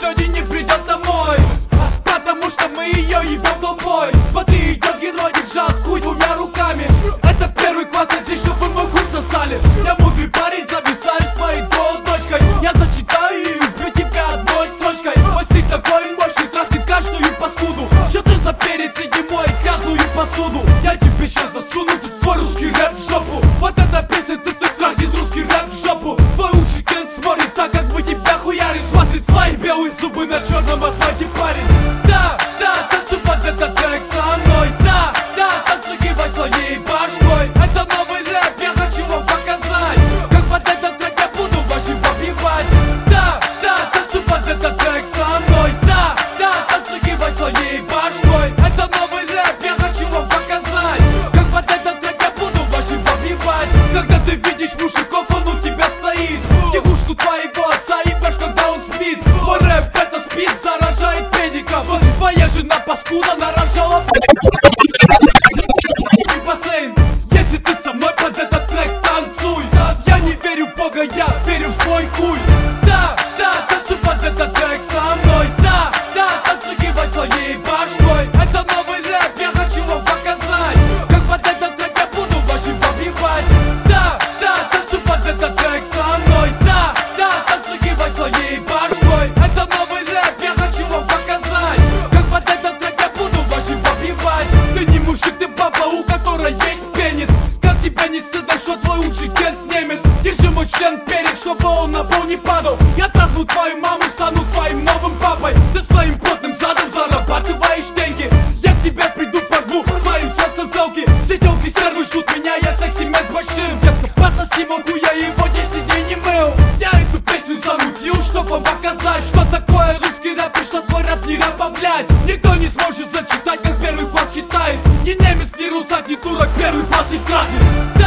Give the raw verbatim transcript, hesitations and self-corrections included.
сегодня не придет домой, потому что мы ее ебем толпой. Смотри, идет герой, держал хуй двумя руками. Это первый класс, а здесь чтобы мы хуй сосали. Я мудрый парень, зависаю своей дочкой. Я зачитаю и убью тебя одной строчкой. Мастик такой мощный, трахнет каждую паскуду. Что ты за перец, иди мой грязную посуду. Я тебе сейчас засуну в твой русский рэп в жопу. Вот эта песня, ты ты трахнет русский рэп в жопу. Твой лучший кент смотрит так, как мы тебя хуярим. Смотрит твои белые зубы на черном асфальте, парень. Да, да, танцуй под этот трек со мной. Да, да, танцуй, кивай своей башкой. Это новый рэп, я хочу вам показать, как под этот трек я буду вашим побивать. Да, да, танцуй под этот трек со мной. Да, да, танцуй, кивай своей башкой. Это новый рэп, я хочу вам показать, как под этот трек я буду вашим побивать. Когда ты видишь мужиков, он у тебя стоит, тягушку твоего отца ебешь, когда он спит. Мой рэп это спит, заражает педиков. Смотри, твоя жена паскуда нарожала бассейн. Если ты со мной под этот трек танцуй. Я не верю в Бога, я верю в свой хуй. Да, да, танцуй под этот трек со мной. Да, да, танцуй, кивай своей башкой. Это новый рэп, я хочу вам показать, как под этот трек я буду вашим побивать. Да, да, танцуй под этот трек со мной. Да, да, танцуй, кивай своей башкой. Это новый рэп, я хочу вам показать, как под этот трек я буду вашим побивать. Ты не мужик, ты баба, у которой есть пенис. Как тебя не стыдно, что твой лучший кент немец. Держи мой член перед, чтобы он на пол не падал. Я трахну твою маму, стану твоим новым папой. Ты своим плотным задом зарабатываешь деньги. Я к тебе приду, порву твоим сердцем целки. Все телки стервы ждут меня, я секси-мен с большим. Детка, пососи могу, я его десять дней не мыл. Я эту песню замутил, чтоб вам показать, что такое русский рэп и что твой рэп не рэп, а блядь. Никто не сможет зачитать, как первый класс читает. Ни немец, ни русак, ни турок, первый класс и крахнет.